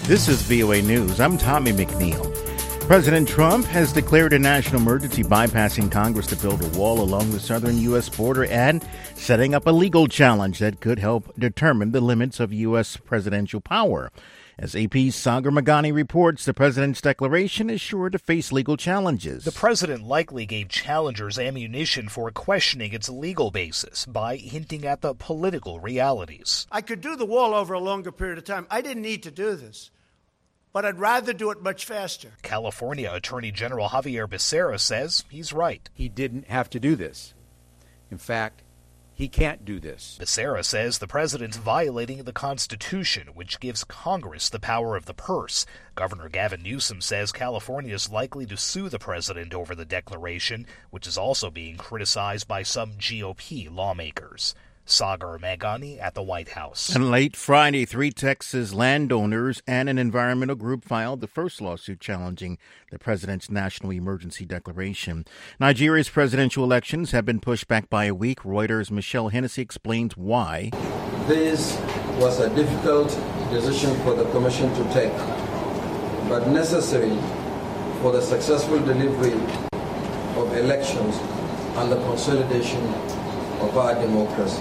This is VOA News. I'm Tommy McNeil. President Trump has declared a national emergency, bypassing Congress to build a wall along the southern U.S. border and setting up a legal challenge that could help determine the limits of U.S. presidential power. As AP's Sagar Meghani reports, the president's declaration is sure to face legal challenges. The president likely gave challengers ammunition for questioning its legal basis by hinting at the political realities. I could do the wall over a longer period of time. I didn't need to do this, but I'd rather do it much faster. California Attorney General Javier Becerra says he's right. He didn't have to do this. In fact, he can't do this. Becerra says the president's violating the Constitution, which gives Congress the power of the purse. Governor Gavin Newsom says California is likely to sue the president over the declaration, which is also being criticized by some GOP lawmakers. Sagar Meghani at the White House. And late Friday, 3 Texas landowners and an environmental group filed the first lawsuit challenging the president's national emergency declaration. Nigeria's presidential elections have been pushed back by a week. Reuters' Michelle Hennessy explains why. This was a difficult decision for the Commission to take, but necessary for the successful delivery of elections and the consolidation of our democracy.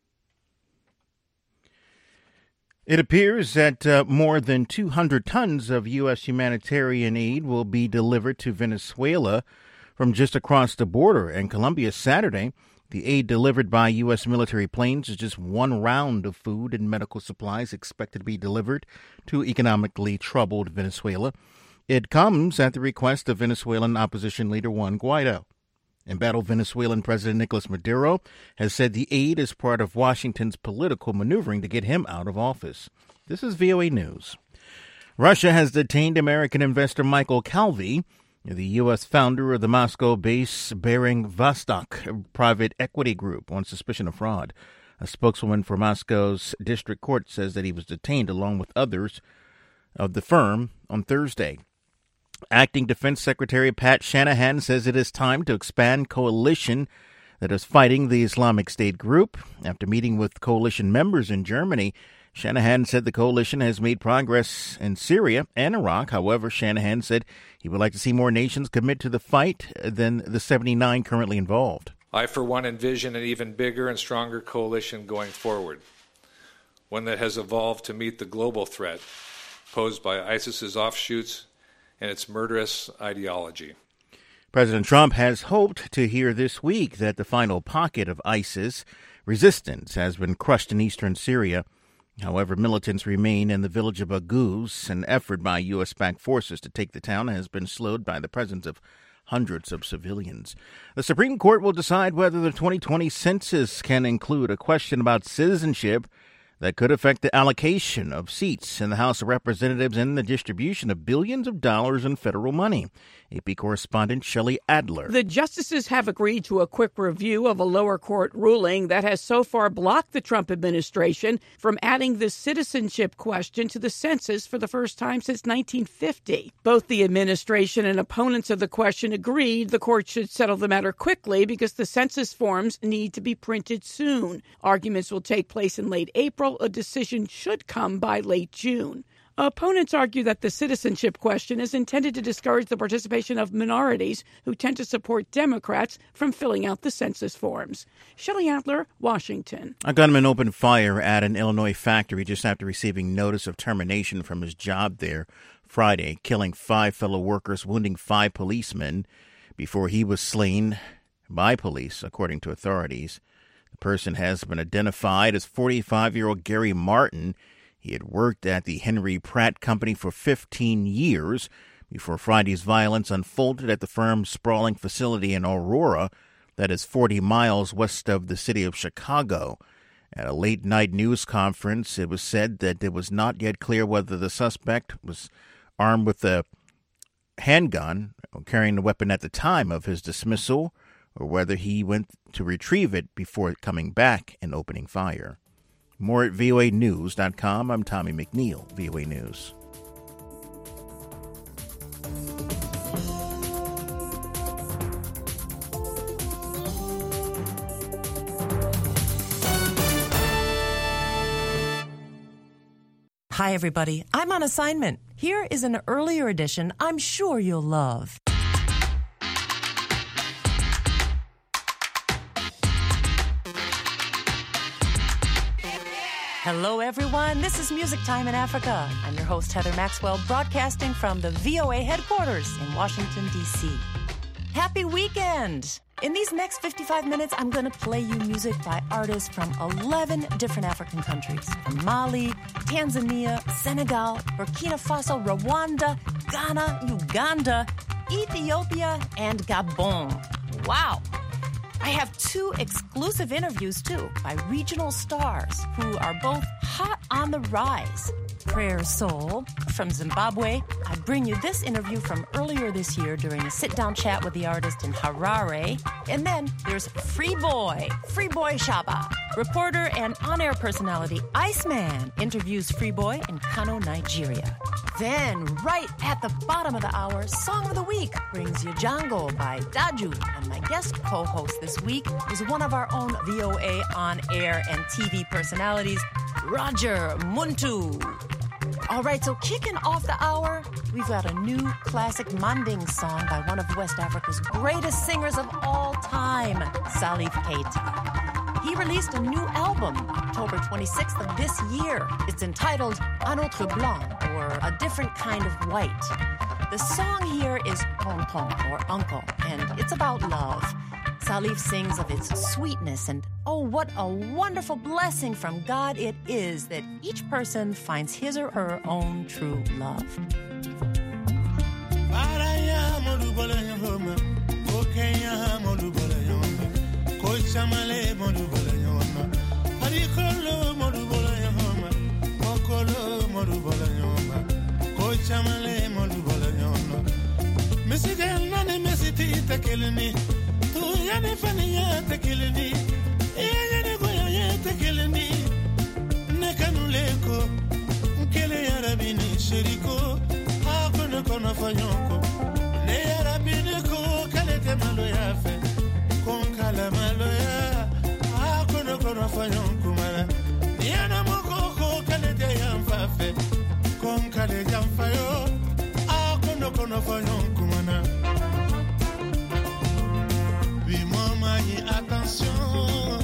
It appears that more than 200 tons of U.S. humanitarian aid will be delivered to Venezuela from just across the border in Colombia Saturday. The aid delivered by U.S. military planes is just one round of food and medical supplies expected to be delivered to economically troubled Venezuela. It comes at the request of Venezuelan opposition leader Juan Guaido. Embattled Venezuelan President Nicolas Maduro has said the aid is part of Washington's political maneuvering to get him out of office. This is VOA News. Russia has detained American investor Michael Calvi, the U.S. founder of the Moscow-based Bering Vostok private equity group, on suspicion of fraud. A spokeswoman for Moscow's district court says that he was detained along with others of the firm on Thursday. Acting Defense Secretary Pat Shanahan says it is time to expand coalition that is fighting the Islamic State group. After meeting with coalition members in Germany, Shanahan said the coalition has made progress in Syria and Iraq. However, Shanahan said he would like to see more nations commit to the fight than the 79 currently involved. I, for one, envision an even bigger and stronger coalition going forward, one that has evolved to meet the global threat posed by ISIS's offshoots and its murderous ideology. President Trump has hoped to hear this week that the final pocket of ISIS resistance has been crushed in eastern Syria. However, militants remain in the village of Baghouz. An effort by U.S.-backed forces to take the town has been slowed by the presence of hundreds of civilians. The Supreme Court will decide whether the 2020 census can include a question about citizenship that could affect the allocation of seats in the House of Representatives and the distribution of billions of dollars in federal money. AP correspondent Shelley Adler. The justices have agreed to a quick review of a lower court ruling that has so far blocked the Trump administration from adding the citizenship question to the census for the first time since 1950. Both the administration and opponents of the question agreed the court should settle the matter quickly because the census forms need to be printed soon. Arguments will take place in late April. A decision should come by late June. Opponents argue that the citizenship question is intended to discourage the participation of minorities who tend to support Democrats from filling out the census forms. Shelley Adler, Washington. A gunman opened fire at an Illinois factory just after receiving notice of termination from his job there Friday, killing 5 fellow workers, wounding 5 policemen before he was slain by police, according to authorities. The person has been identified as 45-year-old Gary Martin. He had worked at the Henry Pratt Company for 15 years before Friday's violence unfolded at the firm's sprawling facility in Aurora, that is 40 miles west of the city of Chicago. At a late-night news conference, it was said that it was not yet clear whether the suspect was armed with a handgun or carrying the weapon at the time of his dismissal, or whether he went to retrieve it before coming back and opening fire. More at voanews.com. I'm Tommy McNeil, VOA News. Hi, everybody. I'm on assignment. Here is an earlier edition I'm sure you'll love. Hello, everyone. This is Music Time in Africa. I'm your host, Heather Maxwell, broadcasting from the VOA headquarters in Washington, D.C. Happy weekend! In these next 55 minutes, I'm going to play you music by artists from 11 different African countries. From Mali, Tanzania, Senegal, Burkina Faso, Rwanda, Ghana, Uganda, Ethiopia, and Gabon. Wow! I have 2 exclusive interviews, too, by regional stars who are both hot on the rise. Prayer Soul from Zimbabwe. I bring you this interview from earlier this year during a sit-down chat with the artist in Harare. And then there's Free Boy Shaba. Reporter and on-air personality Iceman interviews Free Boy in Kano, Nigeria. Then, right at the bottom of the hour, Song of the Week brings you Django by Daju. And my guest co-host this week is one of our own VOA on-air and TV personalities, Roger Muntu. All right, so kicking off the hour, we've got a new classic Manding song by one of West Africa's greatest singers of all time, Salif Keita. He released a new album October 26th of this year. It's entitled Un Autre Blanc, or A Different Kind of White. The song here is Tonton, or Uncle, and it's about love. Salif sings of its sweetness, and oh, what a wonderful blessing from God it is that each person finds his or her own true love. Tu yani fani ya tekilini, yani goya ya tekilini. Nekanuleko, kele ya rabini shiriko, hakono kono fanyoko. Ne ya rabini ko kale te malo ya fe, kon kala malo ya, hakono kono fanyoko mara. Niana moko ko kale te yamfa fe, kon kale yamfa yo, hakono kono fanyoko mana. Attention.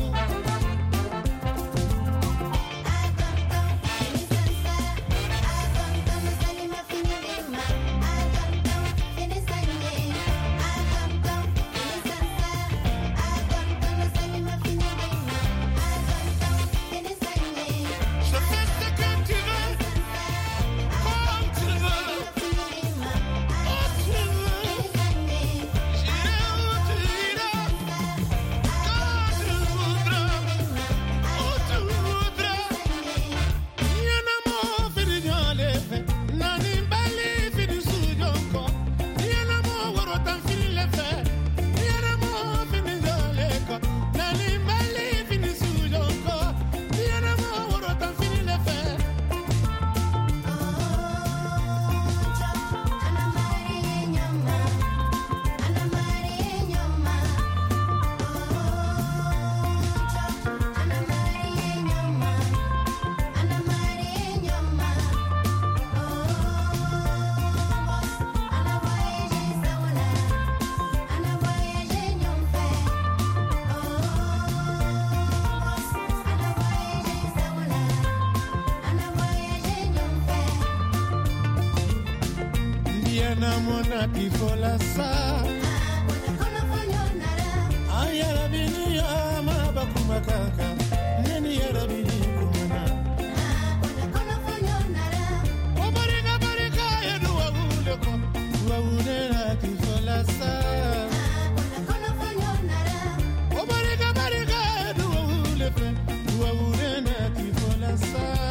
Namona tifola sa ayara bini ya mabakuma kaka neni yara bini kumana obarika barika ya duwa uleko duwa ulera tifola sa obarika barika ya duwa ulefe duwa ulera tifola sa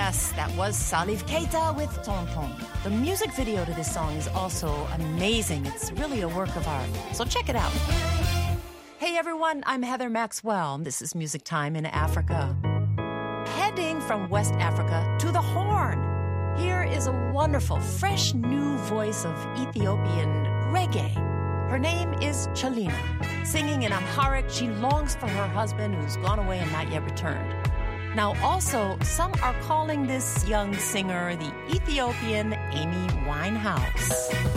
Yes, that was Salif Keita with Tonton. The music video to this song is also amazing. It's really a work of art. So check it out. Hey everyone, I'm Heather Maxwell. This is Music Time in Africa. Heading from West Africa to the Horn. Here is a wonderful, fresh new voice of Ethiopian reggae. Her name is Chalina. Singing in Amharic, she longs for her husband who's gone away and not yet returned. Now, also, some are calling this young singer the Ethiopian Amy Winehouse.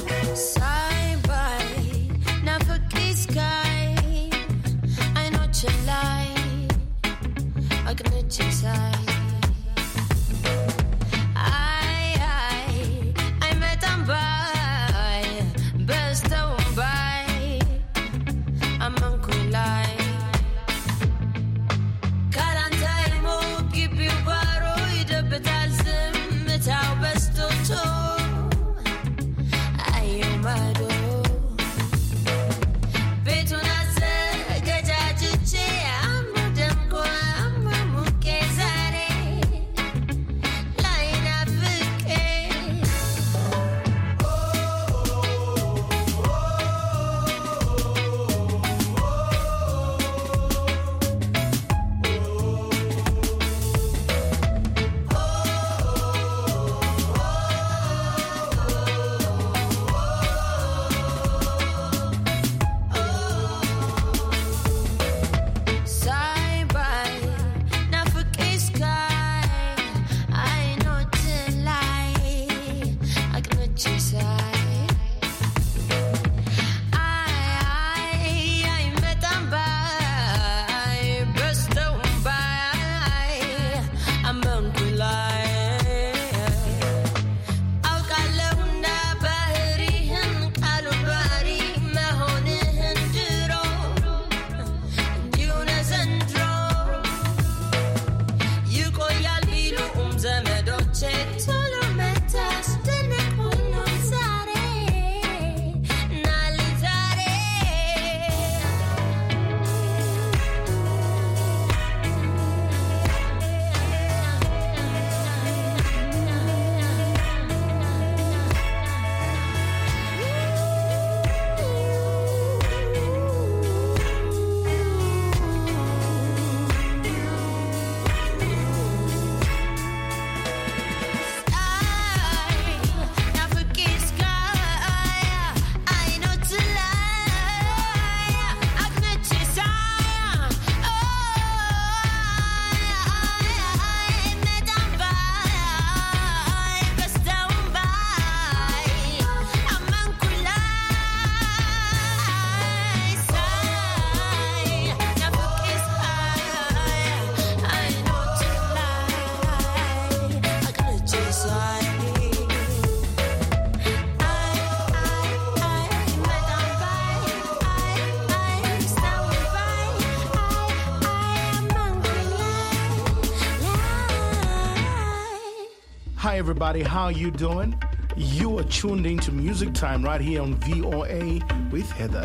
Hi everybody, how you doing? You are tuned into Music Time right here on VOA with Heather.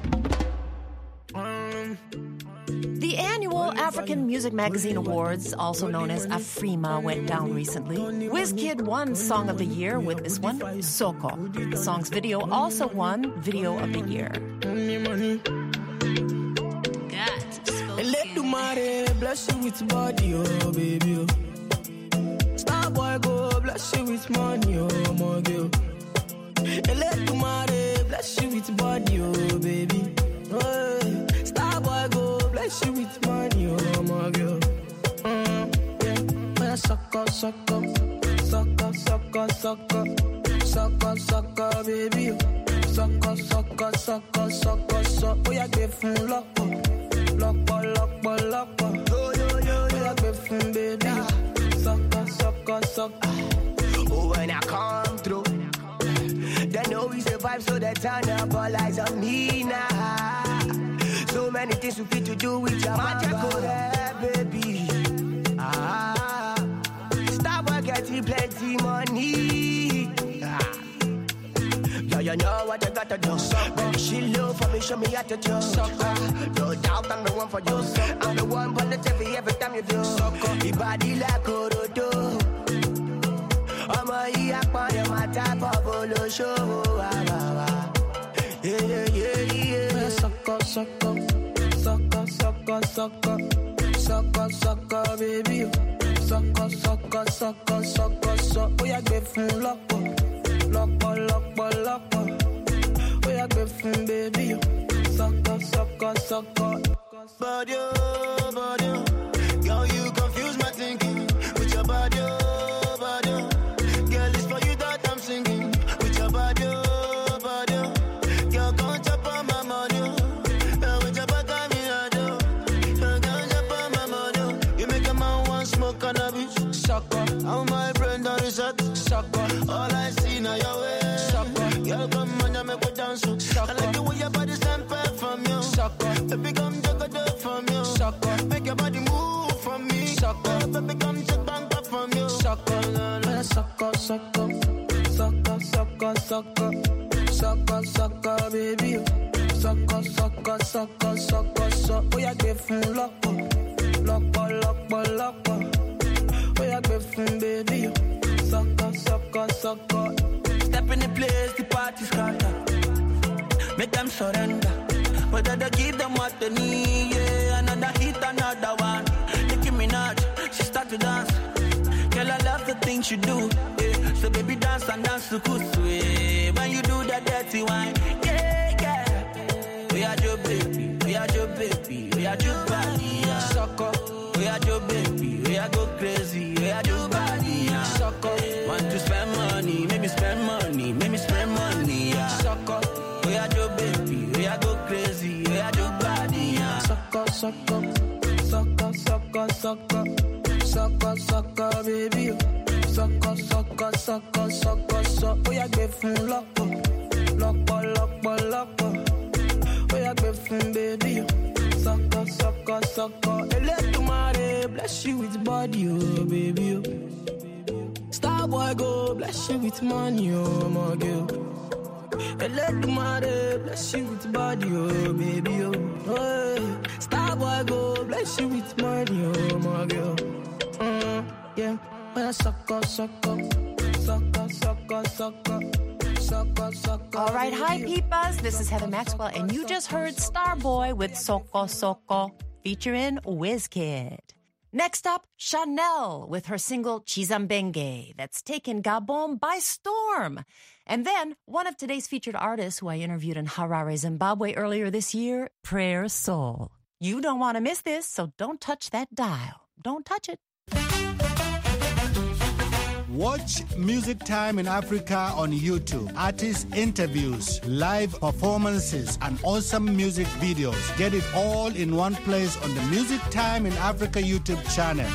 The annual African Music Magazine Awards, also known as Afrima, went down recently. WizKid won Song of the Year with this one, Soko. The song's video also won Video of the Year. Let Dumare bless you with body, oh baby. Starboy go bless you with money, oh my girl. Let Dumare bless you with body, oh baby. Oh, Starboy go bless you with money, oh my girl. Yeah, sucker, sucker, sucker, sucker, sucker, sucker, sucker, baby. Sucker, sucker, sucker, sucker, sucker. Oh, yeah, give from locker, locker, locker, locker. Oh, yeah, give from baby. Sucker, sucker, sucker. Oh, when I come through, they know we survive, so they turn up all eyes on me now. So many things we fit to do with your magic, baby. Stop getting plenty money. Yeah, you know what you gotta do. Baby, she love for me, show me how to do. No doubt I'm the one for you. I'm the one positive every time you do. Your body like Orodo. show. Yeah, yeah, yeah. Sucker, sucker, sucker, sucker, sucker, sucker, sucker, baby. Sucker, sucker, sucker, sucker, sucker. Oh, yeah, give from locker, locker, locker, locker. Oh, yeah, give from baby. Sucker, sucker, sucker. Body, girl, you confuse my thinking with your body, body. Girl, it's for you that I'm singing with your body, body. Girl, come chop on my money, with your back on me, girl, come chop on my money. You make a man want smoke cannabis, sucker. How my brain done reset, sucker. All I see now your way, sucker. Girl, come on and make me dance, sucker. I like the way your body sample from you, sucker. Baby, come from you, sucker. Make your body move from me, sucker. Baby, come check bank up from you, sucker. Sucker, sucker, sucker, sucker, sucker, sucker, sucker, baby. Sucker, sucker, sucker, sucker, sucker. Oh, yeah, give from locker, locker, locker, locker. Oh, yeah, give from baby. Sucker, sucker, sucker. Step in the place, the party's scatter. Make them surrender. Whether they give them what they need, yeah. Another hit, another one. Nicki Minaj, she start to dance. Girl, I love the things you do, yeah. So baby, dance and dance to kusu, yeah. When you do that dirty wine, yeah, yeah. We are your baby, we are your baby, we are your body, yeah. Sucker. We are your baby, we are go crazy, we are your body, yeah. Sucker. Want to spend money, maybe spend money, maybe spend money, yeah. Sucker. We are your baby, we are go crazy, we are your body, yeah. Sucker, sucker, sucker, sucker, sucker, sucker, sucker, baby. Sucker, sucker, sucker, sucker, sucker. We are give from locker, locker, locker, locker. We are give from baby. Sucker, sucker, sucker. Let tomorrow bless you with body, oh baby. Star boy go bless you with money, oh my girl. Let the mother bless you with body, oh baby, oh. Hey. Star boy go bless you with money, oh my girl. Yeah, well, sucker, sucker, sucker, sucker, sucker, sucker, sucker. All right, hi peepas. This is Heather Maxwell, and you just heard Starboy with Soko Soko featuring Wizkid. Next up, Chanel with her single Chizambenge that's taken Gabon by storm. And then one of today's featured artists who I interviewed in Harare, Zimbabwe earlier this year, Prayer Soul. You don't want to miss this, so don't touch that dial. Don't touch it. Watch Music Time in Africa on YouTube. Artist interviews, live performances, and awesome music videos. Get it all in one place on the Music Time in Africa YouTube channel.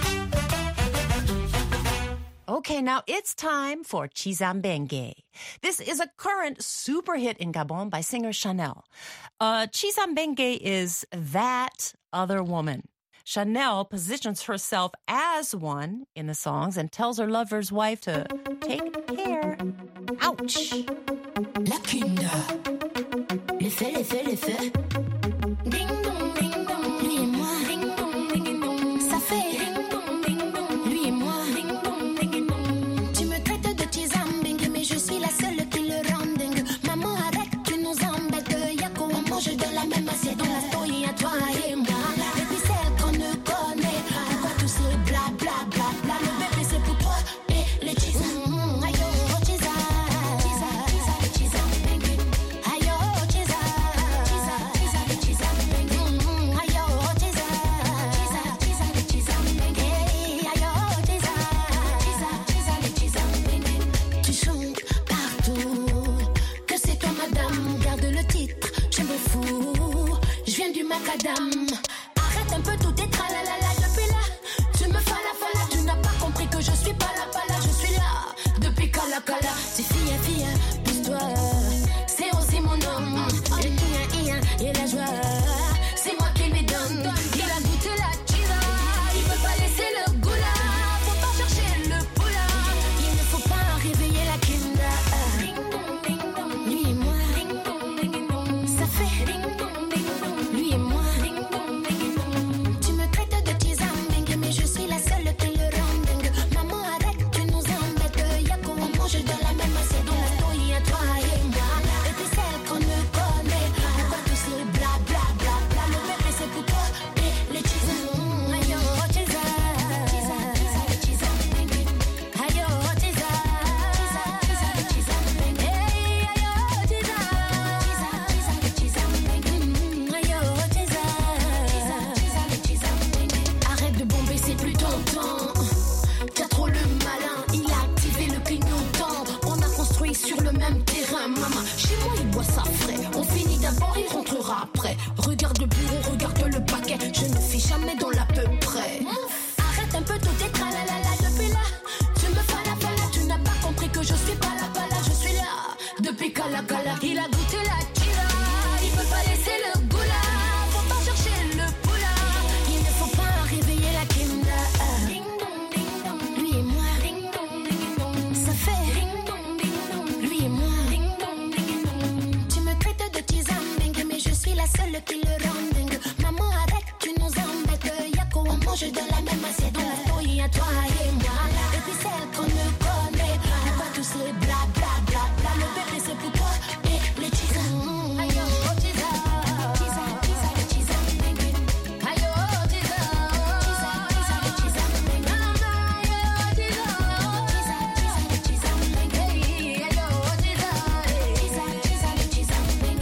Okay, now it's time for Chizambenge. This is a current super hit in Gabon by singer Chanel. Chizambenge is that other woman. Chanel positions herself as one in the songs and tells her lover's wife to take care. Ouch! La Kunda. L'effet. Ding dong, ding dong. Lui et moi. Ding dong, ding dong. Ça fait. Ding dong, ding dong. Lui et moi. Ding dong, ding dong. Tu me traites de Chizambenge, mais je suis la seule qui le rend dingue. Maman, arrête, tu nous embêtes. Yako, on mange de la même assiette. Dans la story à toi et moi. Macadam. Arrête un peu tout tes tralalala depuis là. Tu me fala, tu n'as pas compris que je suis pas là, je suis là. Depuis Kala, c'est fille, pousse-toi. C'est aussi mon nom. Le ia, et la joie. C'est moi qui lui donne. Il a goûté la chiza. Il veut pas laisser le goût là. Faut pas chercher le poula. Il ne faut pas réveiller la kinda. Lui et moi. Ça fait. Lui et moi. Tu me traites de Chizambenge, mais je suis la seule qui le rend dingue. Maman, arrête, tu nous embêtes. Yako, on mange de la même assiette. Dans la story à toi. d'abord, il rentrera après. Regarde le bureau, regarde le paquet. Je ne suis jamais dans l'à peu près. Arrête un peu tout est tralalala depuis là. Tu me fala, tu n'as pas compris que je suis pas là, je suis là. Depuis Kala, il a goûté la tira. Il peut pas laisser le goût là. Faut pas chercher le poula. Il ne faut pas réveiller la Kinda. Lui et moi, ça fait lui et moi. Tu me traites de tizambing, mais je suis la seule qui le rend dingue. Maman, arrête, tu nous embêtes. Y'a qu'on mange de la même assiette. Dans la fouille à toi et moi. Et puis celle qu'on ne connaît pas. Et pas tous ces bla bla bla bla. Le bébé c'est pour toi et les tisans. Aïe oh tisa, tisa, tisa, le tisang. Aïe oh tisa, tisa, tisa, le tisang. Aïe oh tisa, tisa, tisa, le tisang. Aïe oh tisa, tisa, tisa, le tisang.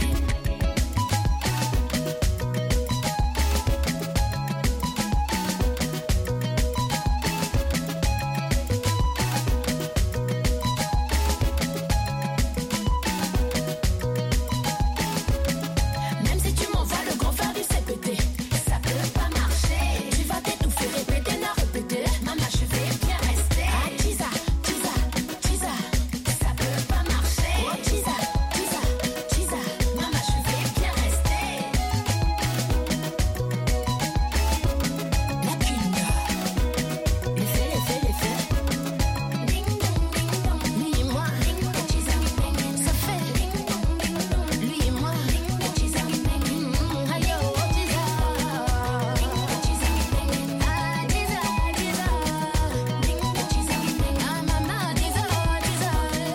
Même si tu m'envoies le grand frère du CPT, ça peut pas marcher. Tu vas t'étouffer, répéter, n'a répéter. Maman, je vais bien rester. Ah, tisa, tisa, tisa, ça peut pas marcher. Oh, tisa, tisa, tisa, maman, je vais bien rester. La Kinda, l'effet. Ding dong, ding dong. Lui et moi, tisa, ça fait ding dong, ding dong. Lui et moi, tisa, aïe oh tisa, tisa, ah tisa, tisa, ding tisa, ah maman tisa, tisa,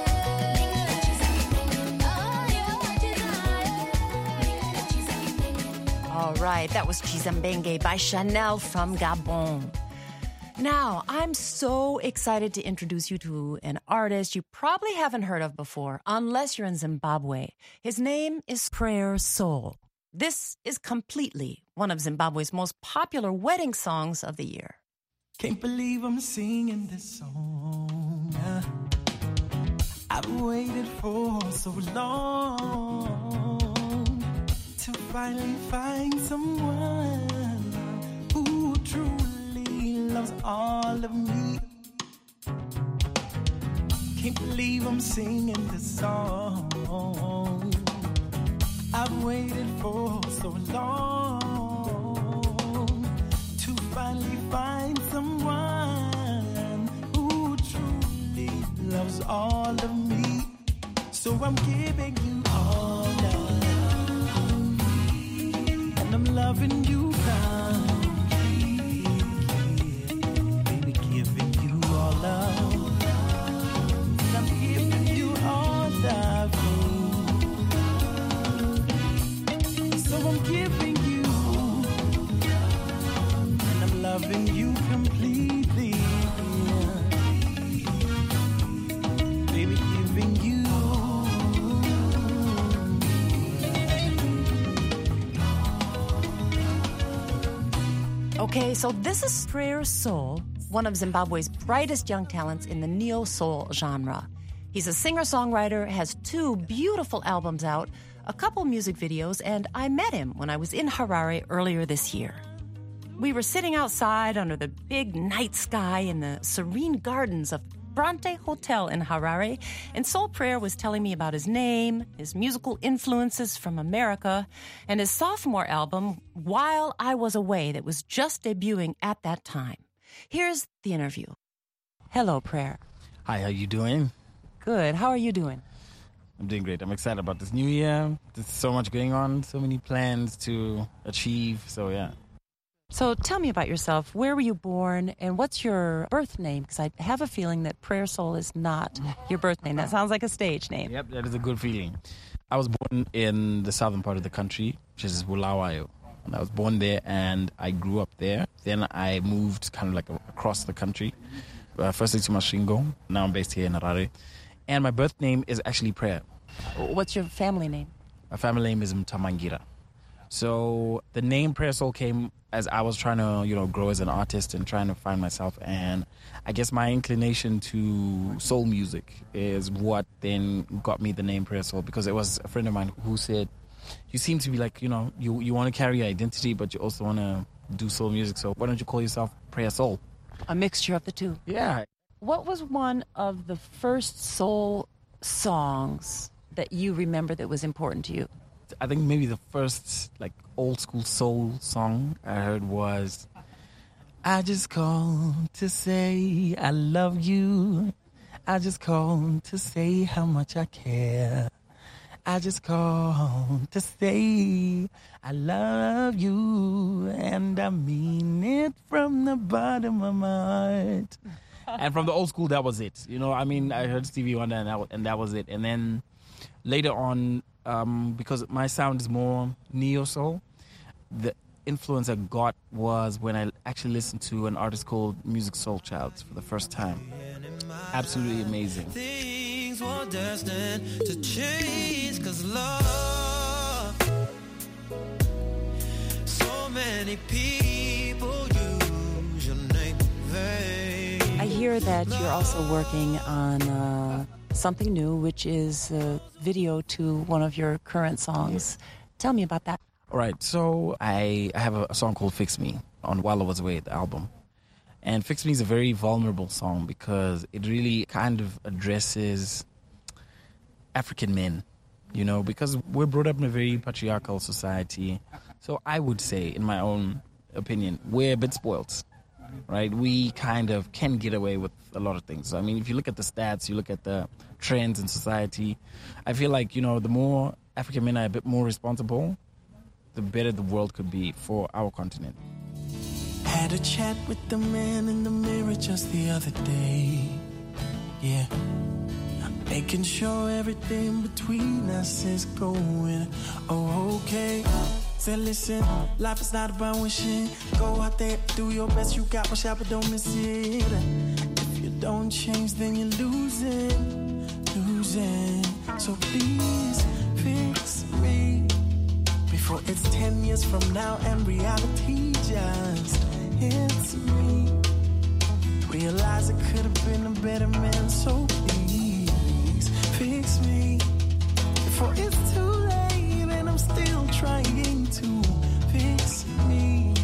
All right, that was Chizambenge by Chanel from Gabon. Now, I'm so excited to introduce you to an artist you probably haven't heard of before, unless you're in Zimbabwe. His name is Prayer Soul. This is completely one of Zimbabwe's most popular wedding songs of the year. Can't believe I'm singing this song. I've waited for so long to finally find someone who truly loves all of me. Can't believe I'm singing this song. I've waited for so long to finally find someone who truly loves all of me. So I'm giving you all love, and I'm loving you now. Baby, giving you all love, and I'm giving you all love. So I'm giving you, and I'm loving you completely. Baby, giving you. Okay, so this is Prayer Soul, one of Zimbabwe's brightest young talents in the neo-soul genre. He's a singer-songwriter, has 2 beautiful albums out, a couple music videos, and I met him when I was in Harare earlier this year. We were sitting outside under the big night sky in the serene gardens of Bronte Hotel in Harare, and Soul Prayer was telling me about his name, his musical influences from America, and his sophomore album, While I Was Away, that was just debuting at that time. Here's the interview. Hello, Prayer. Hi, how you doing? Good. How are you doing? I'm doing great. I'm excited about this new year. There's so much going on, so many plans to achieve, so yeah. So tell me about yourself. Where were you born, and what's your birth name? Because I have a feeling that Prayer Soul is not your birth name. That sounds like a stage name. Yep, that is a good feeling. I was born in the southern part of the country, which is Bulawayo. And I was born there, and I grew up there. Then I moved kind of like across the country, firstly to Masvingo. Now I'm based here in Harare. And my birth name is actually Prayer. What's your family name? My family name is Mtamangira. So the name Prayer Soul came as I was trying to, grow as an artist and trying to find myself. And I guess my inclination to soul music is what then got me the name Prayer Soul, because it was a friend of mine who said, you seem to be like, you know, you want to carry your identity, but you also want to do soul music. So why don't you call yourself Prayer Soul? A mixture of the two. Yeah. What was one of the first soul songs that you remember that was important to you? I think maybe the first like old school soul song I heard was I just called to say I love you. I just called to say how much I care. I just called to say I love you, and I mean it from the bottom of my heart. And from the old school, that was it. You know, I mean, I heard Stevie Wonder, and that was it. And then later on, because my sound is more neo-soul, the influence I got was when I actually listened to an artist called Musiq Soulchild for the first time. Absolutely amazing. Things were destined to change, 'cause love, so many people use your name in vain. I hear that you're also working on something new, which is a video to one of your current songs. Tell me about that. All right, so I have a song called Fix Me on While I Was Away, the album. And Fix Me is a very vulnerable song because it really kind of addresses African men, you know, because we're brought up in a very patriarchal society. So I would say, in my own opinion, we're a bit spoiled, right? We kind of can get away with a lot of things. I mean, if you look at the stats, you look at the trends in society, I feel like, you know, the more African men are a bit more responsible, the better the world could be for our continent. Had a chat with the man in the mirror just the other day. Yeah, making sure everything between us is going okay. Said listen, life is not about wishing. Go out there, do your best, you got one shot but don't miss it. If you don't change then you're losing. So please fix me before it's 10 years from now and reality just hits me. Realize I could have been a better man, so please fix me before it's too late and I'm still trying to fix me.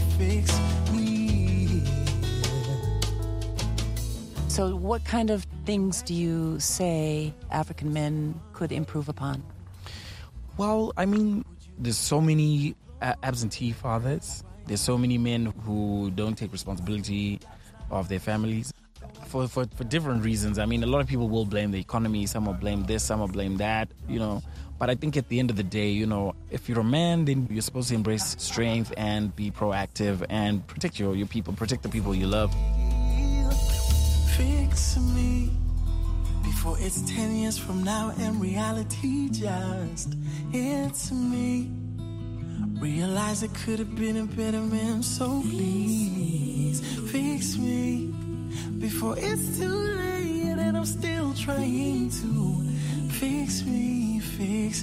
So what kind of things do you say African men could improve upon? Well, I mean, there's so many absentee fathers. There's so many men who don't take responsibility of their families for different reasons. I mean, a lot of people will blame the economy. Some will blame this, some will blame that, you know. But I think at the end of the day, you know, if you're a man, then you're supposed to embrace strength and be proactive and protect your people, protect the people you love. Fix me before it's 10 years from now and reality just hits me. Realize I could have been a better man, so please fix me before it's too late and I'm still trying to fix me. Fix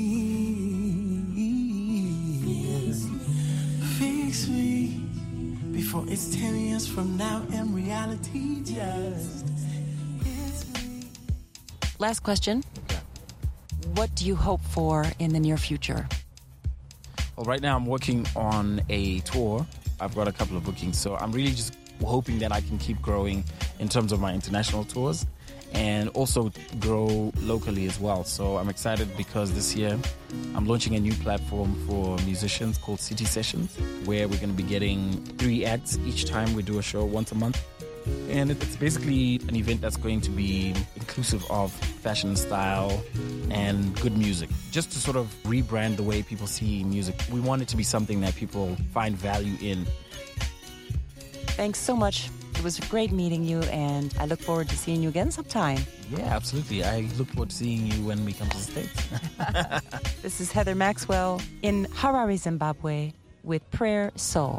me before it's 10 years from now and reality just hits me. Last question. What do you hope for in the near future? Well, right now I'm working on a tour. I've got a couple of bookings, so I'm really just hoping that I can keep growing in terms of my international tours and also grow locally as well. So I'm excited because this year I'm launching a new platform for musicians called City Sessions, where we're going to be getting 3 acts each time we do a show once a month. And it's basically an event that's going to be inclusive of fashion, style, and good music. Just to sort of rebrand the way people see music. We want it to be something that people find value in. Thanks so much. It was great meeting you, and I look forward to seeing you again sometime. Yeah, absolutely. I look forward to seeing you when we come to the States. This is Heather Maxwell in Harare, Zimbabwe, with Prayer Soul.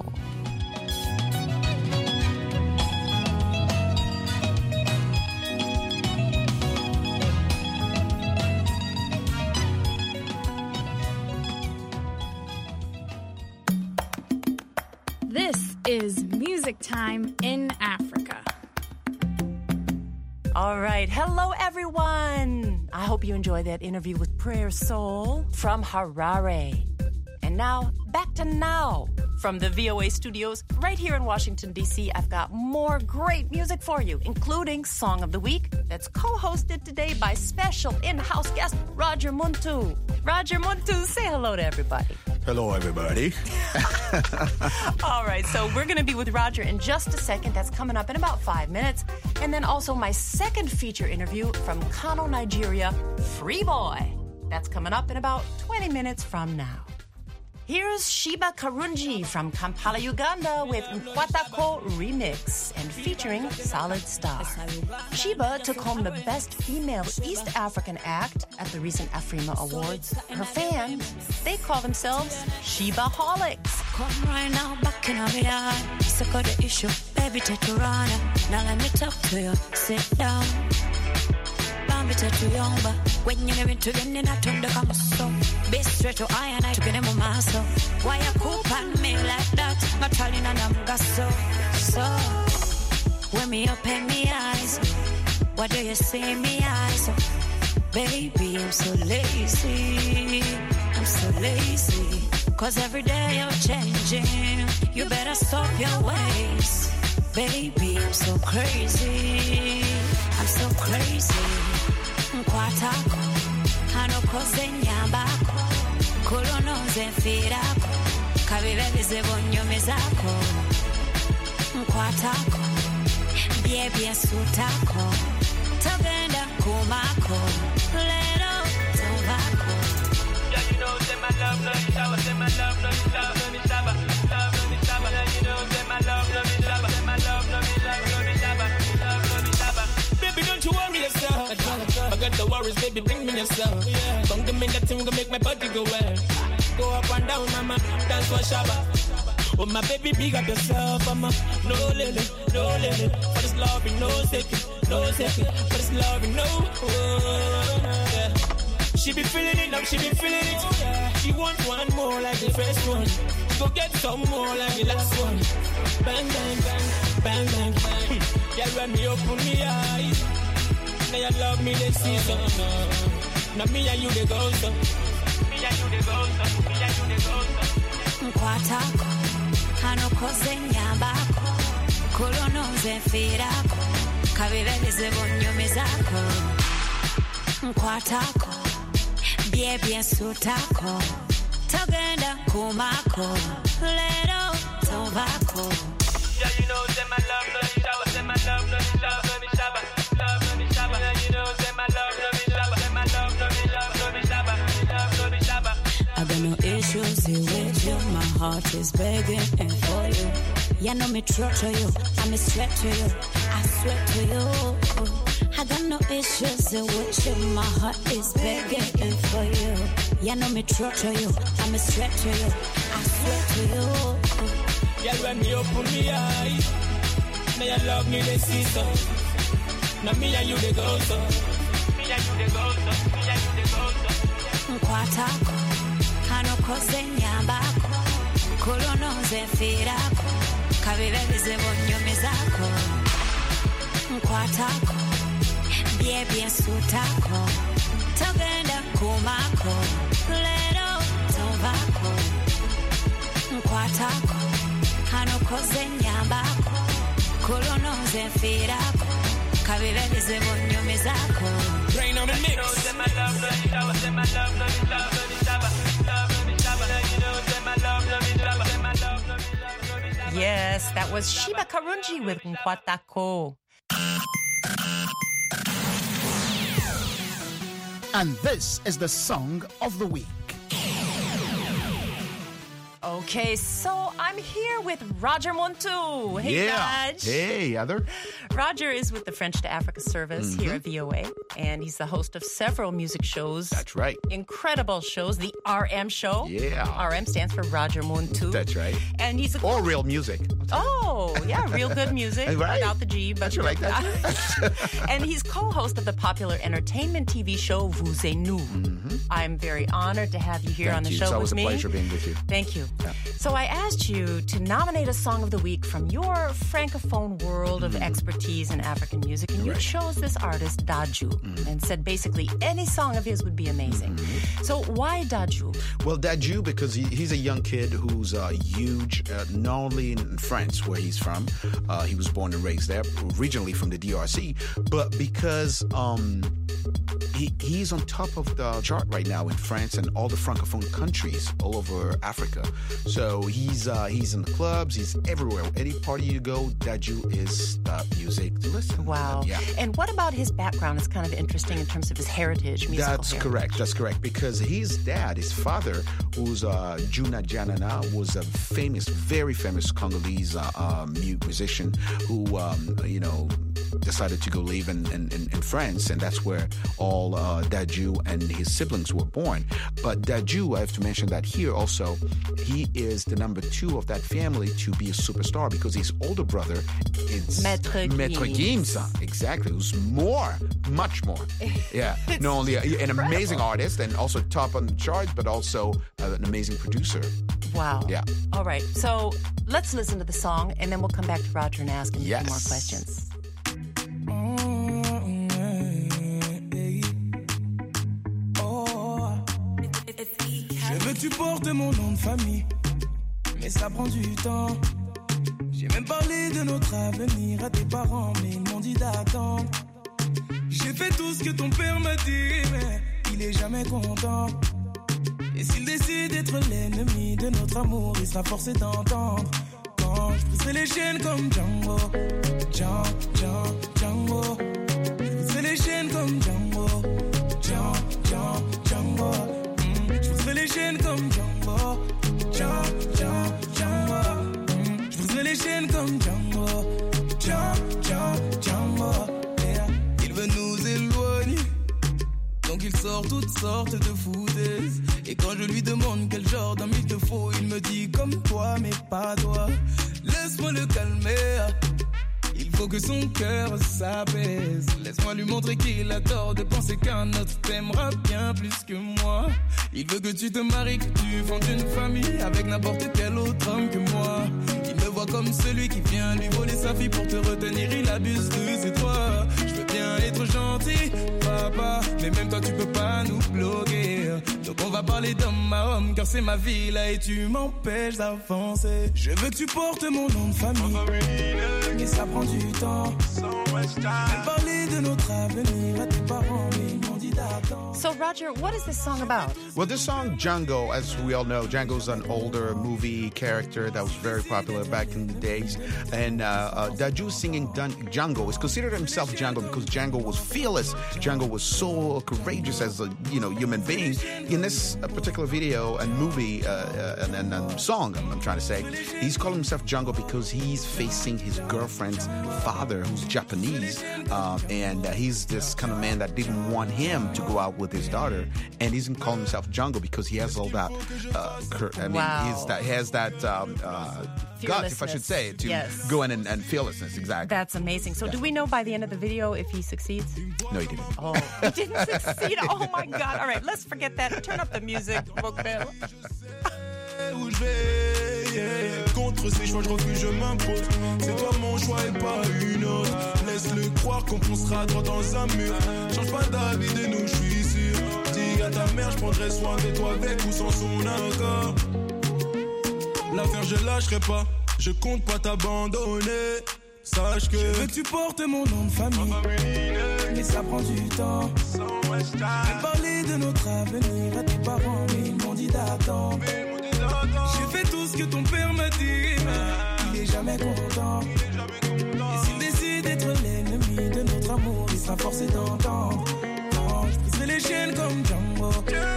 This is Music Time in Africa. All right. Hello, everyone. I hope you enjoy that interview with Prayer Soul from Harare. And now, back to Now. From the VOA studios right here in Washington, D.C., I've got more great music for you, including Song of the Week that's co-hosted today by special in-house guest Roger Muntu. Roger Muntu, say hello to everybody. Hello, everybody. All right, so we're going to be with Roger in just a second. That's coming up in about 5 minutes. And then also my second feature interview from Kano, Nigeria, Free Boy. That's coming up in about 20 minutes from now. Here's Sheba Karungi from Kampala, Uganda with Nkwatako Remix and featuring Solid Star. Sheba took home the Best Female East African Act at the recent Afrima Awards. Her fans, they call themselves Shebaholics. Come right now, back in our yard. Sick of the issue, baby, take your honor. Now let me talk to you, sit down. When you never to get in, I turn the so be straight to I and I to get him on my so. Why you coop on me like that? My telling and I'm gasso. So when me open me eyes, what do you see me eyes? Baby, I'm so lazy. I'm so lazy. Cause every day you're changing. You better stop your ways. Baby, I'm so crazy. I'm so crazy. Nkwatako, hanokoze nyambako, kulonoze mfirako, kabibelize bonyomezako. Nkwatako, byebye sutako, togenda kumako, lero tobako. Yeah, you know say my love, no me saba, say my love, no me saba, no me saba, love, no me saba. Yeah, you know say my love, no me saba, say my love, no me saba, no me saba, love, no me saba. Baby, don't you worry yourself. Forget the worries, baby, bring me yourself. Yeah. Come give me that thing, gonna make my body go well. Go up and down, mama, dance for Shabba. Oh, my baby, big up yourself, mama. No lily, no lily. For this love, no second, no second. For this love, no. Oh, yeah. She be feeling it now, she be feeling it. Yeah. She want one more like the first one. Go get some more like the last one. Bang, bang, bang, bang, bang, bang. Yeah, when me open me eyes, now you love me, let's see some. Now me and you the go so. Me and you the go so. Me and you the go so. Nkwatako, hanokoze nyambako, kulonoze mfirako, kabibelize bonyomezako. Nkwatako, byebye sutako, togenda kumako, lero tobako. Yeah, you know, say my love, no me shabba, say my love, no me shabba, no me shabba, love, no me shabba. Yeah, you know, say my love, no me shabba, say my love, no me love, no me shabba, love, no me shabba. I got no issues here with you, my heart is begging for you. Yeah, no me true to you, I'm a sweat to you, I sweat to you. I got no issues here with you, my heart is begging for you. Yeah, no me true to you, I'm a sweat to you, I sweat to you. Yeah, when me open me eyes, now you love me, they see so. Now me and you they go so. Me and you they go so. Me and you they go so. Nkwatako, hanokoze nyambako, kulonoze mfirako, kabibelize bonyomezako. Nkwatako, byebye sutako, togenda kumako, lero tobako. Nkwatako, hanokoze nyambako, kulonoze mfirako, kabibelize bonyomezako. Rain on the mix. Yes, that was Sheba Karungi with Nkwatako. And this is the Song of the Week. Okay, so I'm here with Roger Muntu. Hey, Raj. Hey, Heather. Roger is with the French to Africa Service here at VOA, and he's the host of several music shows. That's right. Incredible shows. The RM show. Yeah. RM stands for Roger Muntu. That's right. And he's or real music. Oh, yeah, real good music. Right. Without the G. But that's right. And he's co-host of the popular entertainment TV show Vous et Nous. I'm very honored to have you here on the show with me. It's always a pleasure being with you. Thank you. So I asked you to nominate a song of the week from your francophone world of expertise in African music, and you chose this artist, Dadju, and said basically any song of his would be amazing. So why Dadju? Well, Dadju, because he's a young kid who's huge, not only in France, where he's from. He was born and raised there, originally from the DRC, but because he's on top of the chart right now in France and all the francophone countries all over Africa. So he's in the clubs, he's everywhere. Any party you go, Dadju is music to listen. Wow. Yeah. And what about his background is kind of interesting in terms of his heritage, musical heritage? That's correct. Because his dad, his father, who's Juna Janana, was a very famous Congolese musician who, decided to go live in France, and that's where all Dadju and his siblings were born. But Dadju, I have to mention that here also, he is the number 2 of that family to be a superstar because his older brother is Maître Gims. Exactly, who's much more. Yeah, not only an amazing artist and also top on the charts, but also an amazing producer. Wow. Yeah. All right, so let's listen to the song, and then we'll come back to Roger and ask him a few more questions. Je veux que tu portes mon nom de famille, mais ça prend du temps. J'ai même parlé de notre avenir à tes parents, mais ils m'ont dit d'attendre. J'ai fait tout ce que ton père m'a dit, mais il est jamais content. Et s'il décide d'être l'ennemi de notre amour, il sera forcé d'entendre. Quand je briserai les chaînes comme Django, Django. Je briserai les chaînes comme Django, Django. Je briserai les chaînes comme Django, Django. Je briserai les chaînes comme Django, Django. Yeah. Il veut nous éloigner, donc il sort toutes sortes de foutaises. Et quand je lui demande quel genre d'homme il te faut, il me dit comme toi, mais pas toi. Laisse-moi le calmer, il faut que son cœur s'apaise. Laisse-moi lui montrer qu'il a tort de penser qu'un autre t'aimera bien plus que moi. Il veut que tu te maries, que tu fondes une famille avec n'importe quel autre homme que moi. Il me voit comme celui qui vient lui voler sa fille pour te retenir, il abuse de ses droits. Je veux bien être gentil, papa, mais même toi tu peux pas nous bloquer. Donc on va parler d'homme à homme, car c'est ma vie là et tu m'empêches d'avancer. Je veux que tu portes mon nom de famille, mais ça prend du temps. Même parler de notre avenir à tes parents, mais ils m'ont dit d'attendre. So Roger, what is this song about? Well, this song, Django, as we all know, Django's an older movie character that was very popular back in the days. And Dadju singing Django is considered himself Django because Django was fearless. Django was so courageous as a human being. In this particular video and movie and song, I'm trying to say, he's calling himself Django because he's facing his girlfriend's father, who's Japanese, and he's this kind of man that didn't want him to go out with his daughter, and he's calling himself Django because he has all that. He has that gut, if I should say, to go in and fearlessness. Exactly. That's amazing. So, do we know by the end of the video if he succeeds? No, he didn't. Oh, he didn't succeed. Oh my God! All right, let's forget that. Turn up the music, Roquebelle. Où je vais, contre ces choix, je refuse, je m'impose. C'est toi mon choix et pas une autre. Laisse-le croire qu'on foncera droit dans un mur. Change pas d'avis de nous, je suis sûr. Dis à ta mère, je prendrai soin de toi avec ou sans son accord. L'affaire, je lâcherai pas. Je compte pas t'abandonner. Sache que je veux que tu portes mon nom de famille, mais ça prend du temps. Même parler de notre avenir à tes parents, mais ils m'ont dit d'attendre. J'ai fait tout ce que ton père m'a dit, mais il est jamais content. Et s'il décide d'être l'ennemi de notre amour, il sera forcé d'entendre. Non, je briserai les chaînes comme Django,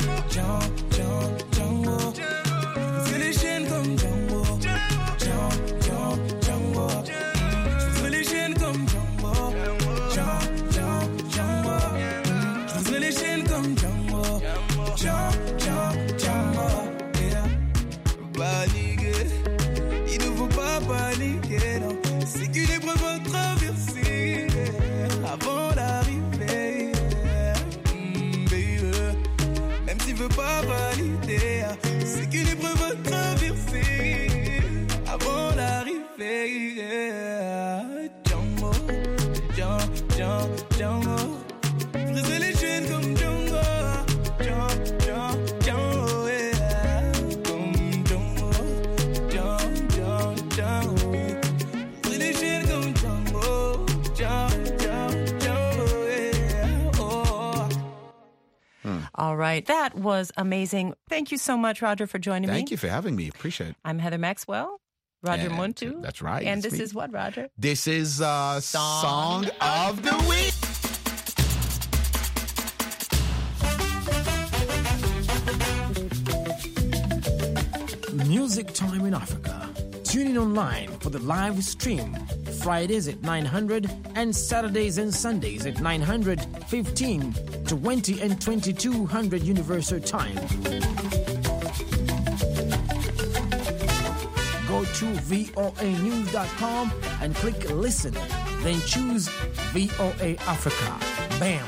Django. Je briserai les chaînes comme Django, Django. Je briserai les chaînes comme Django, Django. Je briserai les chaînes comme Django, Django. Paniquer, il ne faut pas paniquer, non. C'est qu'une épreuve à traverser avant d'arriver, baby. Même s'il veut pas valider, c'est qu'une épreuve à traverser. right. That was amazing. Thank you so much, Roger, for joining me. Thank you for having me. Appreciate it. I'm Heather Maxwell. Roger Muntu. That's right. And this is what, Roger? This is Song of the Week. Music Time in Africa. Tune in online for the live stream. Fridays at 900 and Saturdays and Sundays at 900, 15, 20, and 2200 Universal Time. Go to voanews.com and click Listen. Then choose VOA Africa. Bam!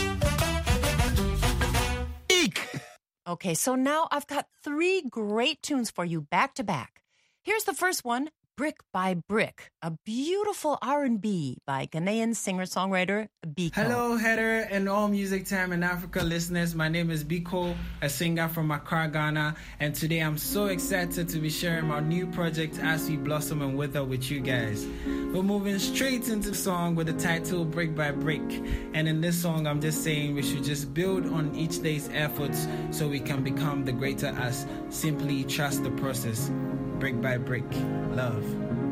Okay, so now I've got 3 great tunes for you back to back. Here's the first one, Brick by Brick, a beautiful R&B by Ghanaian singer-songwriter Biko. Hello, Heather and all Music Time in Africa listeners. My name is Biko, a singer from Accra, Ghana, and today I'm so excited to be sharing my new project As We Blossom and Wither with you guys. We're moving straight into the song with the title Brick by Brick, and in this song I'm just saying we should just build on each day's efforts so we can become the greater us. Simply trust the process. Brick by brick. Love.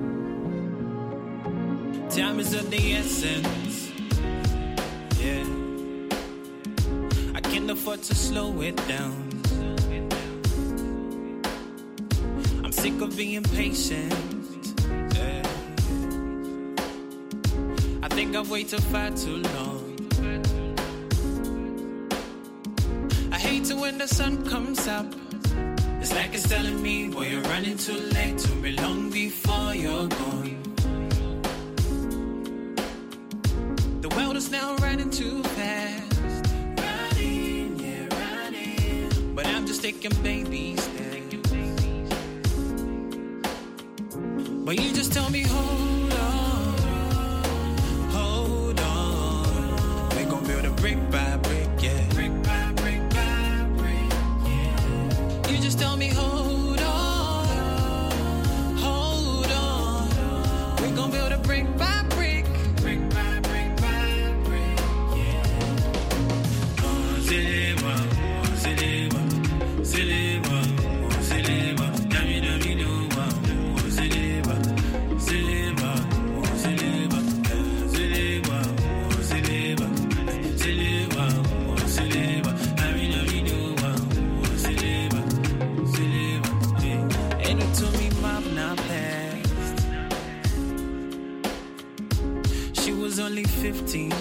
Time is of the essence. Yeah. I can't afford to slow it down. I'm sick of being patient. Yeah. I think I've waited far too long. I hate it when the sun comes up. It's like it's telling me, boy, you're running too late to be long before you're gone. The world is now running too fast. Running, yeah, running. But I'm just taking baby steps. But you just tell me, hold on. We're gonna build a brick by brick, yeah. Brick by brick by brick, yeah. You just tell me, hold on. We're gonna build a brick by brick. Brick by brick by brick, yeah. Zileba, Zileba, Zileba, Zileba, Dami Dami Duma, Zileba, Zileba, Zileba, Zileba, Zileba, Zileba, Zileba, Dami Dami Duma, Zileba, Zileba. Ain't no to me, mom, not past. She was only 15.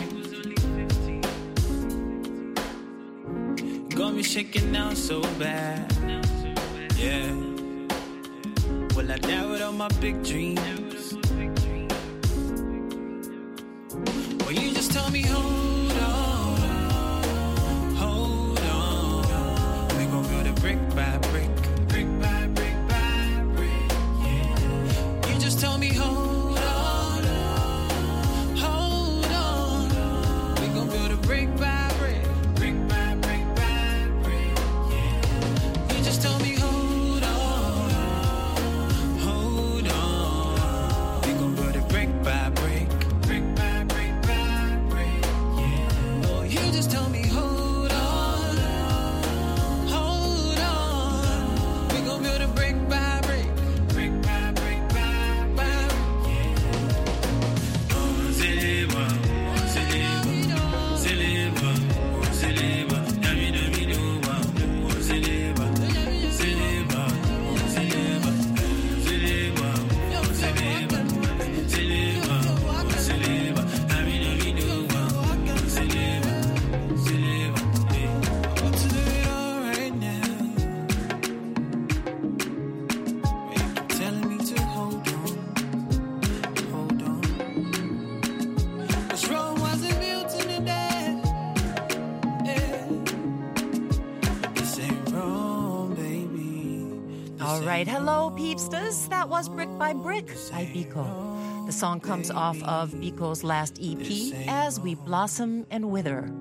Got me shaking now so bad. Yeah. Well, I die with all my big dreams. Well, you just tell me, hold on. We gon' build a brick by brick. Brick by brick by brick. Yeah. You just tell me, hold on. We gon' build a brick by brick. Brick by brick by brick. Yeah. You just tell me, hold on. We gon' build a brick by brick. Brick by brick by brick. Yeah. Oh, you just tell me, hold on. We gon' build a brick by brick. Brick by brick by brick. Yeah. Oh, Zileba, Zileba, Zileba, Zileba, Dami Dami Duma, Zileba, Zileba, Zileba, Zileba, Zileba, Zileba, Zileba, Dami Dami Duma, Zileba, Zileba. I want to do it all right now. You keep telling me to hold on. What's wrong wasn't built in a day. Yeah. This ain't wrong, baby. All right, hello, peepsters. That was Brick by Brick by Biko. The song comes off of Biko's last EP, As We Blossom and Wither.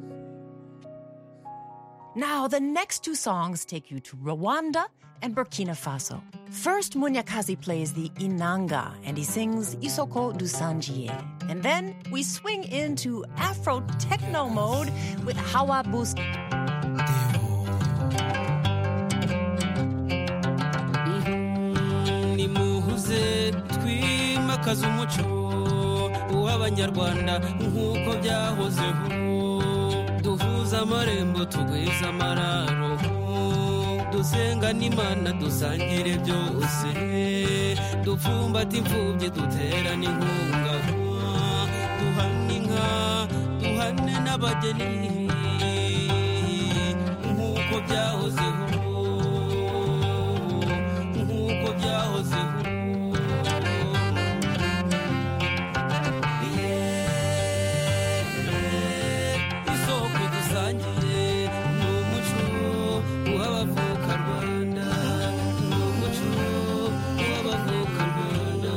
Now, the next 2 songs take you to Rwanda and Burkina Faso. First, Munyakazi plays the Inanga, and he sings Isoko Dusanjie. And then we swing into Afro-techno mode with Hawa Buski. twimakaza umuco w'abanyarwanda nk'uko byahozeho duhuza amarembo tugwiza amararo dusenga n'Imana dusangire byose dupfumbata imfubyi duterana inkunga duhane inka duhane n'abageni nk'uko byahozeho nk'uko byahozeho isoko dusangiye ni umuco w'abavuka Rwanda ni umuco w'abavuka Rwanda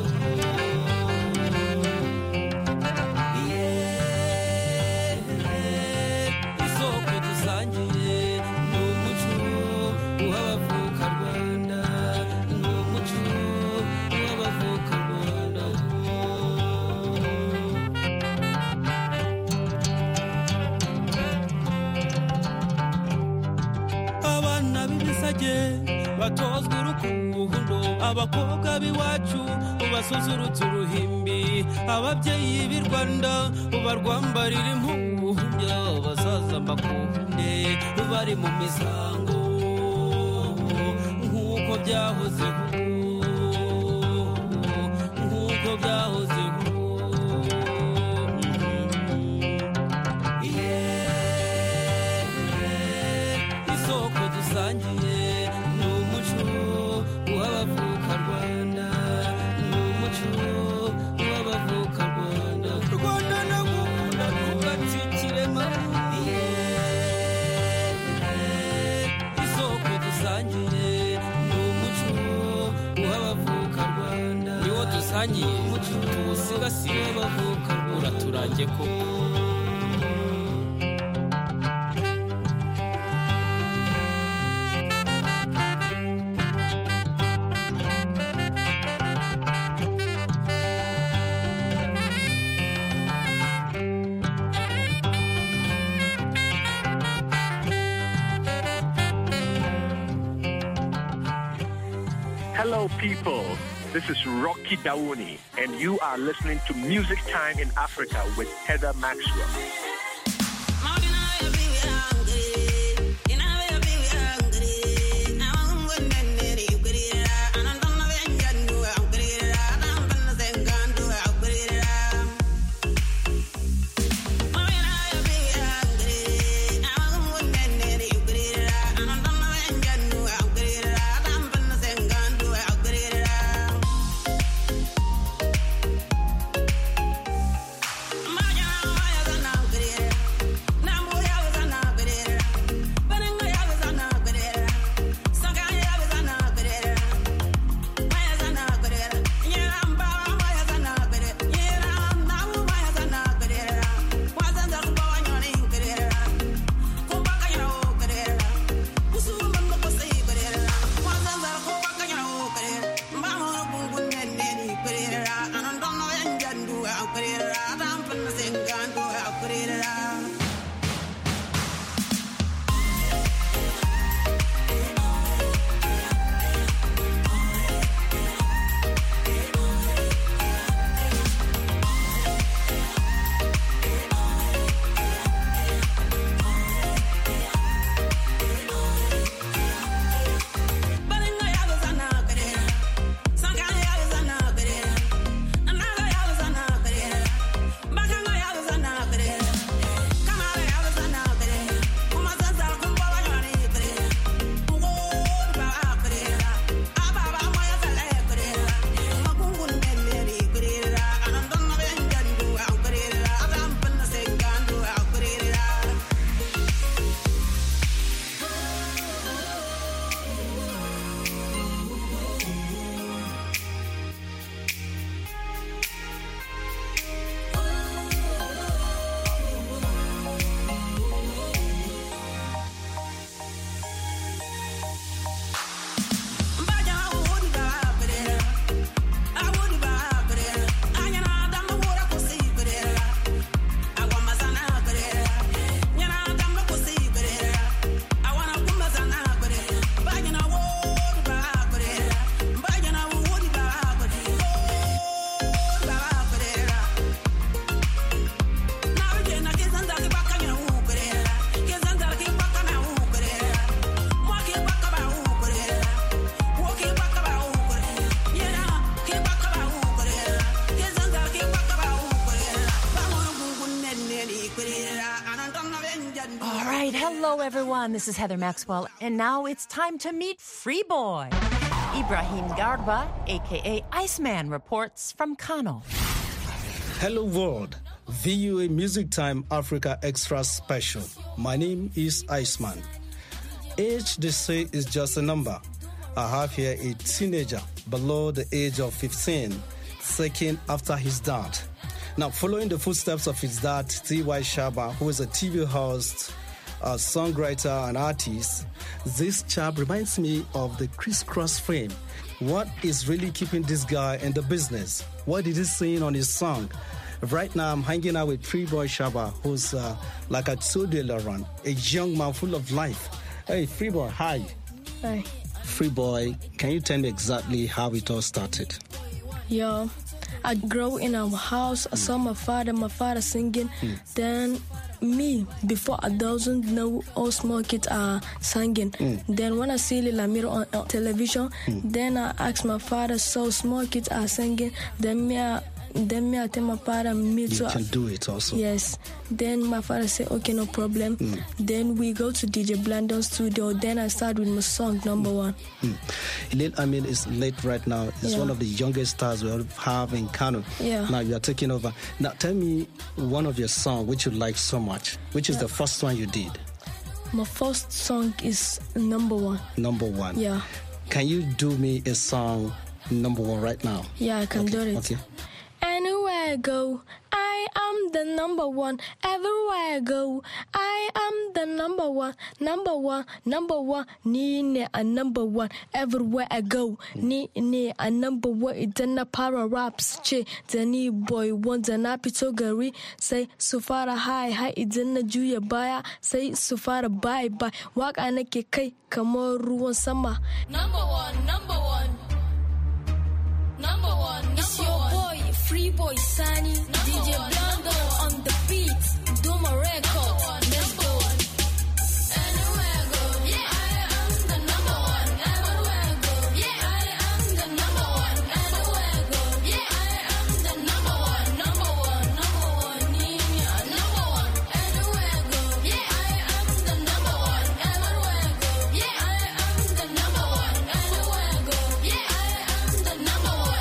isoko dusangiye ni umuco w'abavuka Rwanda ni umuco w'abavuka Rwanda abana b'ibisage batozwa urukundo abakobwa b'iwacu basusurutsa uruhimbi ababyeyi b'i Rwanda barwambarira impumbya basaza makunde bari mu misango nk'uko byahozeho nk'uko byahozeho isoko dusangiye ni umuco w'abavuka Rwanda ni umuco w'abavuka Rwanda Rwanda nagukunda ntugatsikirema isoko dusangiye ni umuco w'abavuka Rwanda niwo dusangiye tuwusigasire abavuka uraturange koko Hello, people. This is Rocky Dauni, and you are listening to Music Time in Africa with Heather Maxwell. Maya, everyone. This is Heather Maxwell, and now it's time to meet Freeboy. Ibrahim Garba, a.k.a. Iceman, reports from Kano. Hello, world. VOA Music Time Africa Extra Special. My name is Iceman. Age, they say, is just a number. I have here a teenager below the age of 15, seeking after his dad. Now, following the footsteps of his dad, T.Y. Shaba, who is a TV host, a songwriter, and artist, this chap reminds me of the crisscross frame. What is really keeping this guy in the business? What is he saying on his song? Right now, I'm hanging out with Freeboy Shaba, who's like I told you, Lauren, a young man full of life. Hey, Freeboy, hi. Hi. Freeboy, can you tell me exactly how it all started? Yo, I grew in our house. I saw my father singing. Then me, before I doesn't know all small kids are singing. Then when I see Lila Miro on television, then I ask my father, so small kids are singing. Then me, I tell my father, me too. You can do it also. Yes. Then my father said, okay, no problem. Then we go to DJ Blandon's studio. Then I start with my song, number one. Lil Amin is late right now. He's one of the youngest stars we have in Kano. Yeah. Now you are taking over. Now tell me one of your songs which you like so much. Which is the first one you did? My first song is number one. Number one. Yeah. Can you do me a song number one right now? Yeah, I can do it. Okay. Anywhere I go, I am the number one. Everywhere I go, I am the number one. Number one, number one. Ni a number one. Everywhere I go, ni a number one. It's in the para raps. Che, Danny boy, one Dana Pitogari. Say, Sufara hi, it's in the Juya Baya. Say, Sufara bye. Walk anake kai, Kamoru sama. Number one, number one. Number one, it's your boy, Freeboy Sunny, DJ Blando on the beat, do my record, let's go. Anywhere I go, yeah, I am the number one. Everywhere I go, yeah, I am the number one. Anywhere I go, yeah, I am the number one. Number one, Nina, number one. Anywhere I go, yeah, I am the number one. Everywhere I go, yeah, I am the number one. Anywhere I go, yeah, I am the number one.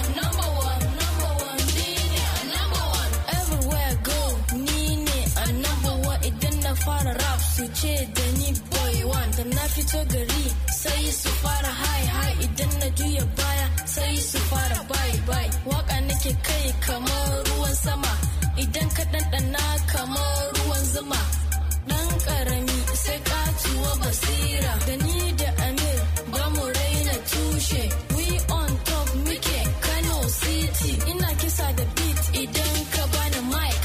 Fara rap su ce da ni boy one da na fito gari sai su fara hi idan na juya baya sai su fara bye waka nake kai kamar ruwan sama idan ka dandana kamar ruwan zuma dan karami sai katuwa basira da ni da Amir ba mu raina tushe we on top muke Kano City ina kisa da beat idan ka bani mic.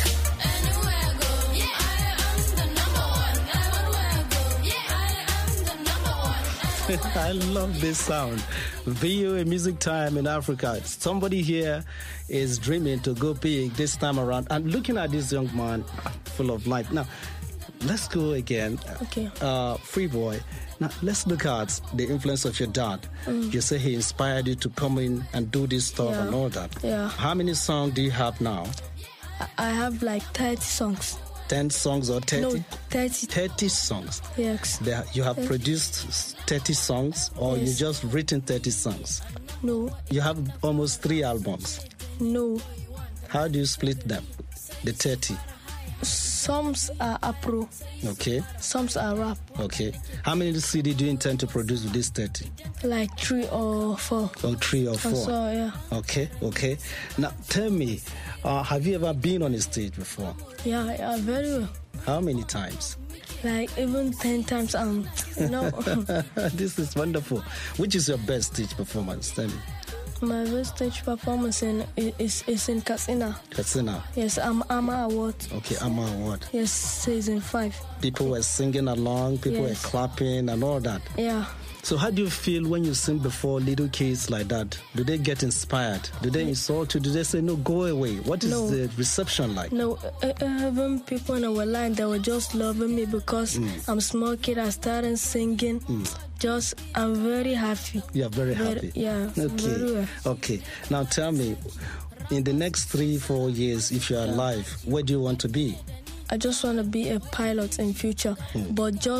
I love this sound. VOA Music Time in Africa. Somebody here is dreaming to go big this time around. And looking at this young man full of life. Now, let's go again. Okay. Freeboy. Now, let's look at the influence of your dad. You say he inspired you to come in and do this stuff and all that. Yeah. How many songs do you have now? I have like 30 songs. 10 songs or 30? No, 30. 30 songs. Yes. You have produced 30 songs or you just written 30 songs? No. You have almost 3 albums? No. How do you split them, the 30? Some are Afro. Okay. Some are rap. Okay. How many CD do you intend to produce with this 30? Like 3 or 4. Oh, 3 or 4. So, yeah. Okay. Now, tell me, have you ever been on a stage before? Yeah, very well. How many times? Like even 10 times, This is wonderful. Which is your best stage performance? Tell me. My best stage performance is in Katsina. Katsina? Yes, Ama Award. Okay, Ama Award. Yes, season 5. People were singing along, people were clapping and all that. Yeah. So how do you feel when you sing before little kids like that? Do they get inspired? Do they insult you? Do they say, no, go away? What is the reception like? No, even people in our line, they were just loving me because I'm a small kid. I started singing. I'm very happy. You're very happy? Yeah. Okay. Very well. Okay. Now tell me, in the next 3-4 years, if you're alive, where do you want to be? I just want to be a pilot in future, but just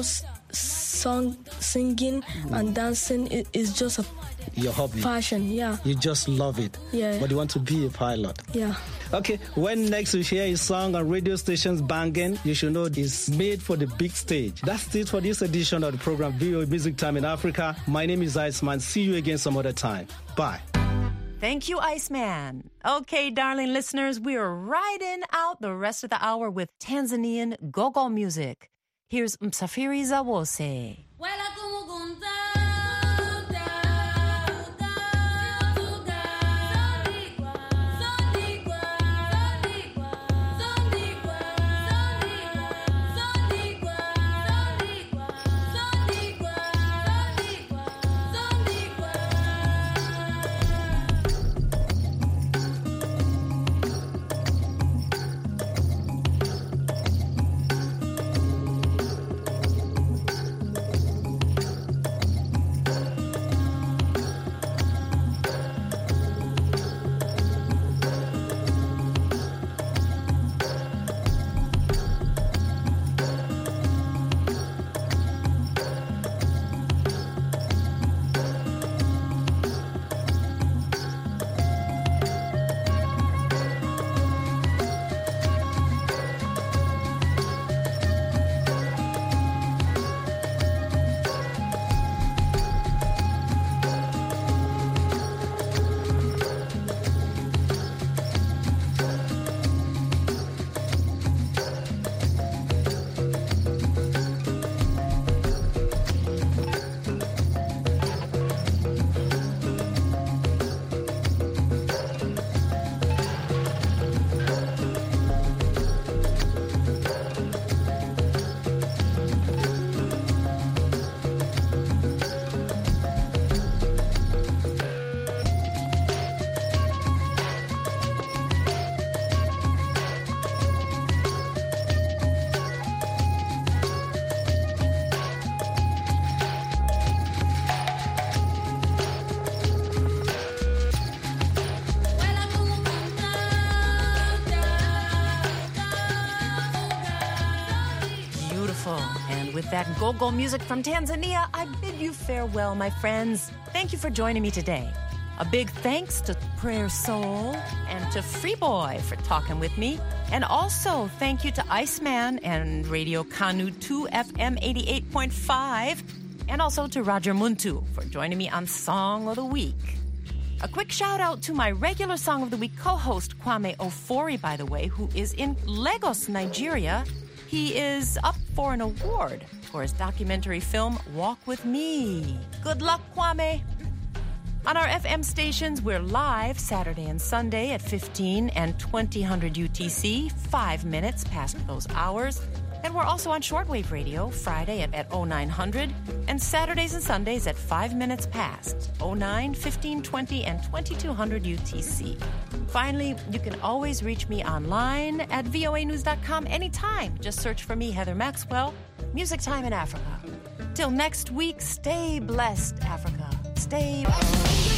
singing and dancing is just your hobby. Passion, yeah. You just love it. Yeah. But you want to be a pilot. Yeah. Okay, when next you hear his song on radio stations banging, you should know it's made for the big stage. That's it for this edition of the program VOA Music Time in Africa. My name is Iceman. See you again some other time. Bye. Thank you, Iceman. Okay, darling listeners, we are riding out the rest of the hour with Tanzanian go-go music. Here's Msafiri Zawose. And with that go-go music from Tanzania, I bid you farewell, my friends. Thank you for joining me today. A big thanks to Prayer Soul and to Freeboy for talking with me. And also thank you to Iceman and Radio Kanu 2 FM 88.5. And also to Roger Muntu for joining me on Song of the Week. A quick shout out to my regular Song of the Week co-host, Kwame Ofori, by the way, who is in Lagos, Nigeria. He is up for an award for his documentary film, Walk With Me. Good luck, Kwame. On our FM stations, we're live Saturday and Sunday at 15 and 2000 UTC, 5 minutes past those hours. And we're also on shortwave radio Friday at 0900 and Saturdays and Sundays at 5 minutes past 09, 15, 20, and 2200 UTC. Finally, you can always reach me online at voanews.com anytime. Just search for me, Heather Maxwell, Music Time in Africa. Till next week, stay blessed, Africa. Stay blessed.